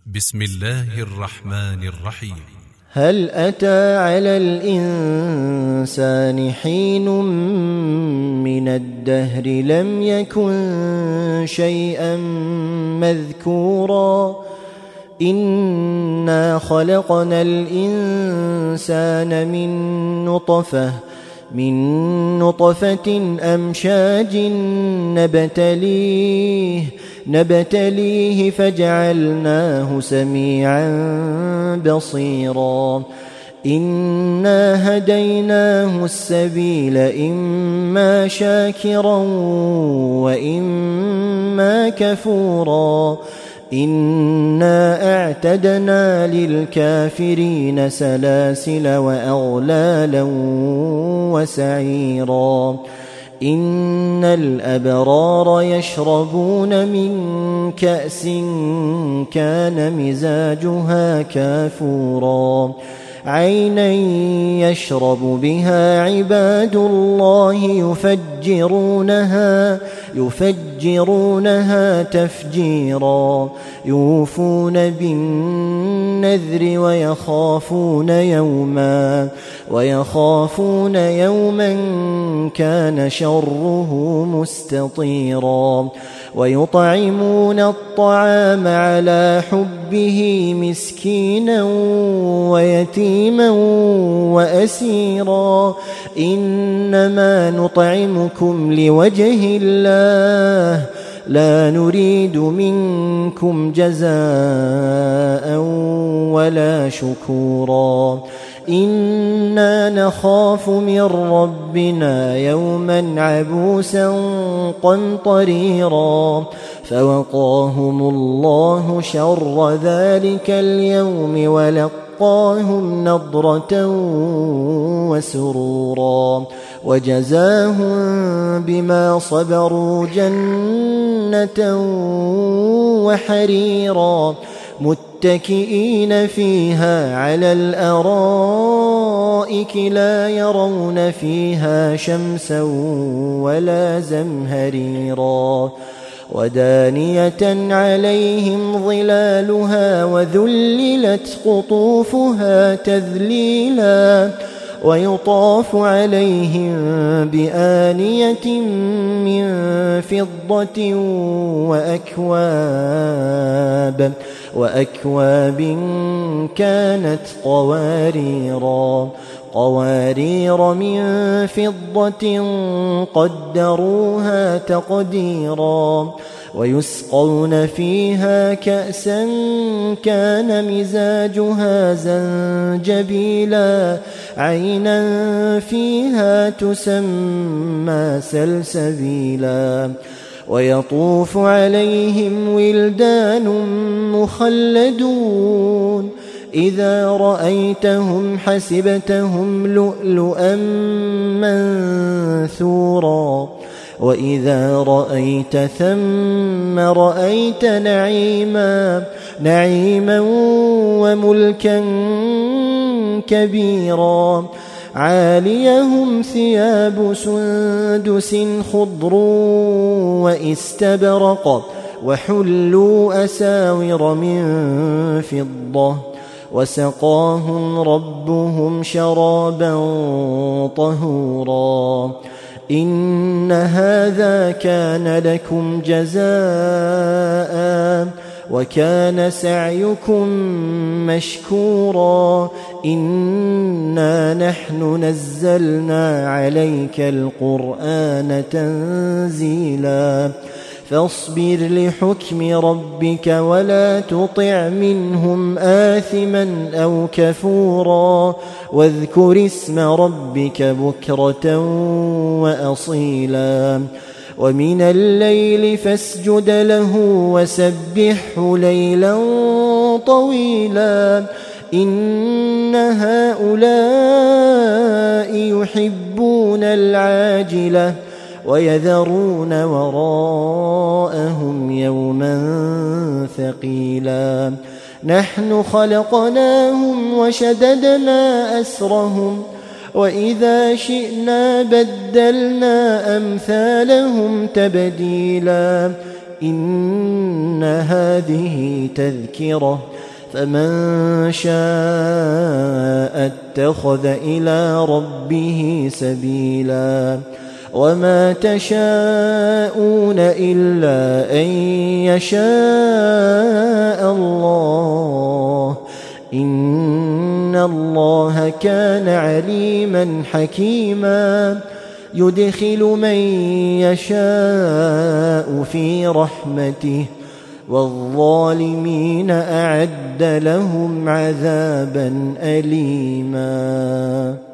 بسم الله الرحمن الرحيم. هل أتى على الإنسان حين من الدهر لم يكن شيئا مذكورا إنا خلقنا الإنسان من نطفة أمشاج نبتليه فجعلناه سميعا بصيرا إنا هديناه السبيل إما شاكرا وإما كفورا إنا أعتدنا للكافرين سلاسل وأغلالا وسعيرا إن الأبرار يشربون من كأس كان مزاجها كافورا عينا يشرب بها عباد الله يفجرونها تفجيرا يوفون بالنذر ويخافون يوما كان شره مستطيرا ويطعمون الطعام على حبه مسكينا ويتيما وأسيرا إنما نطعمكم لوجه الله لا نريد منكم جزاء ولا شكورا إنا نخاف من ربنا يوما عبوسا قمطريرا فوقاهم الله شر ذلك اليوم ولقاهم نضرة وسرورا وجزاهم بما صبروا جنة وحريرا متكئين فيها على الأرائك لا يرون فيها شمسا ولا زمهريرا ودانية عليهم ظلالها وذللت قطوفها تذليلا ويطاف عليهم بآنية من فضة وأكواب كانت قوارير من فضة قدروها تقديرا ويسقون فيها كأسا كان مزاجها زنجبيلا عينا فيها تسمى سلسبيلا ويطوف عليهم ولدان مخلدون إذا رأيتهم حسبتهم لؤلؤا منثورا وإذا رأيت ثم رأيت نعيما وملكا كبيرا عاليهم ثياب سندس خضر واستبرق وحلوا أساور من فضة وسقاهم ربهم شرابا طهورا إن هذا كان لكم جزاء وكان سعيكم مشكورا إنا نحن نزلنا عليك القرآن تنزيلا فاصبر لحكم ربك ولا تطع منهم آثما أو كفورا واذكر اسم ربك بكرة وأصيلا ومن الليل فاسجد له وسبحه ليلا طويلا إن هؤلاء يحبون العاجلة ويذرون وراءهم يوما ثقيلا نحن خلقناهم وشددنا أسرهم وإذا شئنا بدلنا أمثالهم تبديلا إن هذه تذكرة فمن شاء اتخذ إلى ربه سبيلا وما تشاءون إلا أن يشاء الله إن الله كان عليما حكيما يدخل من يشاء في رحمته والظالمين أعد لهم عذابا أليما